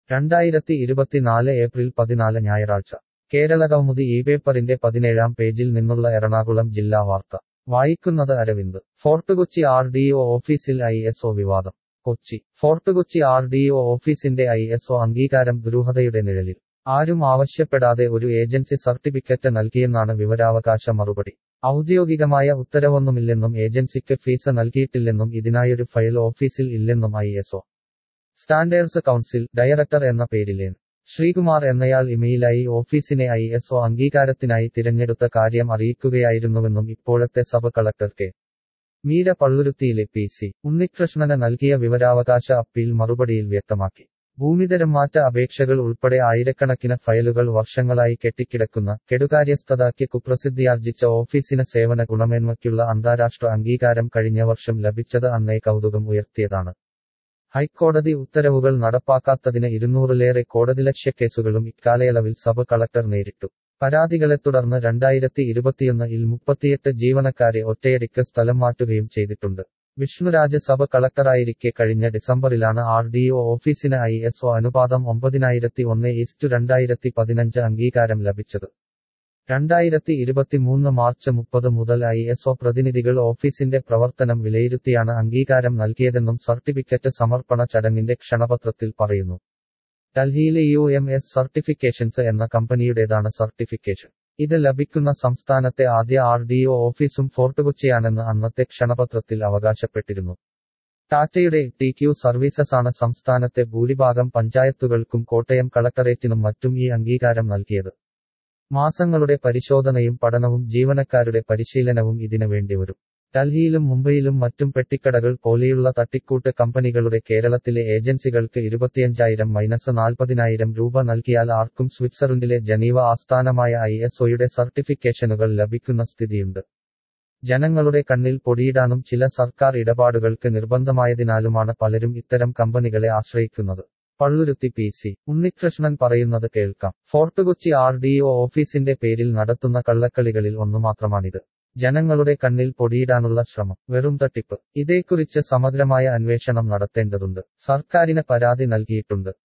2024 April 14 ഞായറാഴ്ച കേരളകൗമുദി ഇപേപ്പറിന്റെ 17-ാം പേജിൽ നിന്നുള്ള എറണാകുളം ജില്ലാ വാർത്ത വായിക്കുന്നത് അരവിന്ദ്. ഫോർട്ടുകൊച്ചി ആർ.ഡി.ഒ ഓഫീസിൽ ഐ.എസ്.ഒ വിവാദം. കൊച്ചി. ഫോർട്ടുകൊച്ചി ആർ.ഡി.ഒ ഓഫീസിന്റെ ഐ.എസ്.ഒ അംഗീകാരം ദുരൂഹതയുടെ നിഴലിൽ. ആരും ആവശ്യപ്പെടാതെ ഒരു ഏജൻസി സർട്ടിഫിക്കറ്റ് നൽകിയെന്നാണ് വിവരാവകാശ മറുപടി. ഔദ്യോഗികമായ ഉത്തരവൊന്നുമില്ലെന്നും ഏജൻസിക്ക് ഫീസ് നൽകിയിട്ടില്ലെന്നും ഇതിനായൊരു ഫയൽ ഓഫീസിൽ ഇല്ലെന്നും ഐ.എസ്.ഒ സ്റ്റാൻഡേർഡ്സ് കൗൺസിൽ ഡയറക്ടർ എന്ന പേരിൽ എൻ. ശ്രീകുമാർ എന്നയാൾ ഇമെയിലായി ഓഫീസിനെ ഐ.എസ്.ഒ അംഗീകാരത്തിനായി തിരഞ്ഞെടുത്ത കാര്യം അറിയിക്കുകയായിരുന്നുവെന്നും ഇപ്പോഴത്തെ സബ് കളക്ടർ കെ. മീര പള്ളുരുത്തിയിലെ പി.സി. ഉണ്ണികൃഷ്ണന് നൽകിയ വിവരാവകാശ അപ്പീൽ മറുപടിയിൽ വ്യക്തമാക്കി. ഭൂമിതരംമാറ്റ അപേക്ഷകൾ ഉൾപ്പെടെ ആയിരക്കണക്കിന് ഫയലുകൾ വർഷങ്ങളായി കെട്ടിക്കിടക്കുന്ന കെടുകാര്യസ്ഥതയ്ക്ക് കുപ്രസിദ്ധിയാർജിച്ച ഓഫീസിന് സേവന ഗുണമേന്മയ്ക്കുള്ള അന്താരാഷ്ട്ര അംഗീകാരം കഴിഞ്ഞ വർഷം ലഭിച്ചത് അന്നേ കൗതുകം ഉയർത്തിയതാണ്. ഹൈക്കോടതി ഉത്തരവുകൾ നടപ്പാക്കാത്തതിന് 200-ലേറെ കോടതിലക്ഷ്യ കേസുകളും ഇക്കാലയളവിൽ സബ് കളക്ടർ നേരിട്ടു. പരാതികളെ തുടർന്ന് 2021-ൽ 38 ജീവനക്കാരെ ഒറ്റയടിക്ക് സ്ഥലം മാറ്റുകയും ചെയ്തിട്ടുണ്ട്. വിഷ്ണുരാജ് സബ് കളക്ടറായിരിക്കെ കഴിഞ്ഞ ഡിസംബറിലാണ് ആർ.ഡി.ഒ ഓഫീസിന് ഐ.എസ്.ഒ അനുപാതം 9001/2015 അംഗീകാരം ലഭിച്ചത്. 2023 മാർച്ച് 30 മുതൽ ഐ.എസ്.ഒ പ്രതിനിധികൾ ഓഫീസിന്റെ പ്രവർത്തനം വിലയിരുത്തിയാണ് അംഗീകാരം നൽകിയതെന്നും സർട്ടിഫിക്കറ്റ് സമർപ്പണ ചടങ്ങിന്റെ ക്ഷണപത്രത്തിൽ പറയുന്നു. ഡൽഹിയിലെ യു.എം.എസ് സർട്ടിഫിക്കേഷൻസ് എന്ന കമ്പനിയുടേതാണ് സർട്ടിഫിക്കേഷൻ. ഇത് ലഭിക്കുന്ന സംസ്ഥാനത്തെ ആദ്യ ആർ.ഡി.ഒ ഓഫീസും ഫോർട്ടുകൊച്ചിയാണെന്ന് അന്നത്തെ ക്ഷണപത്രത്തിൽ അവകാശപ്പെട്ടിരുന്നു. ടാറ്റയുടെ ടി.ക്യു സർവീസസാണ് സംസ്ഥാനത്തെ ഭൂരിഭാഗം പഞ്ചായത്തുകൾക്കും കോട്ടയം കളക്ടറേറ്റിനും മറ്റും ഈ അംഗീകാരം നൽകിയത്. മാസങ്ങളുടെ പരിശോധനയും പഠനവും ജീവനക്കാരുടെ പരിശീലനവും ഇതിന് വേണ്ടിവരും. ഡൽഹിയിലും മുംബൈയിലും മറ്റും പെട്ടിക്കടകൾ പോലെയുള്ള തട്ടിക്കൂട്ട് കമ്പനികളുടെ കേരളത്തിലെ ഏജൻസികൾക്ക് 25,000-40,000 രൂപ നൽകിയാൽ ആർക്കും സ്വിറ്റ്സർലൻഡിലെ ജനീവ ആസ്ഥാനമായ ഐ.എസ്.ഒയുടെ സർട്ടിഫിക്കേഷനുകൾ ലഭിക്കുന്ന സ്ഥിതിയുണ്ട്. ജനങ്ങളുടെ കണ്ണിൽ പൊടിയിടാനും ചില സർക്കാർ ഇടപാടുകൾക്ക് നിർബന്ധമായതിനാലുമാണ് പലരും ഇത്തരം കമ്പനികളെ ആശ്രയിക്കുന്നത്. പള്ളുരുത്തി പി.സി. ഉണ്ണികൃഷ്ണൻ പറയുന്നത് കേൾക്കാം. ഫോർട്ടുകൊച്ചി ആർ.ഡി.ഒ ഓഫീസിന്റെ പേരിൽ നടത്തുന്ന കള്ളക്കളികളിൽ ഒന്നുമാത്രമാണിത്. ജനങ്ങളുടെ കണ്ണിൽ പൊടിയിടാനുള്ള ശ്രമം. വെറും തട്ടിപ്പ്. ഇതേക്കുറിച്ച് സമഗ്രമായ അന്വേഷണം നടത്തേണ്ടതുണ്ട്. സർക്കാരിന് പരാതി നൽകിയിട്ടുണ്ട്.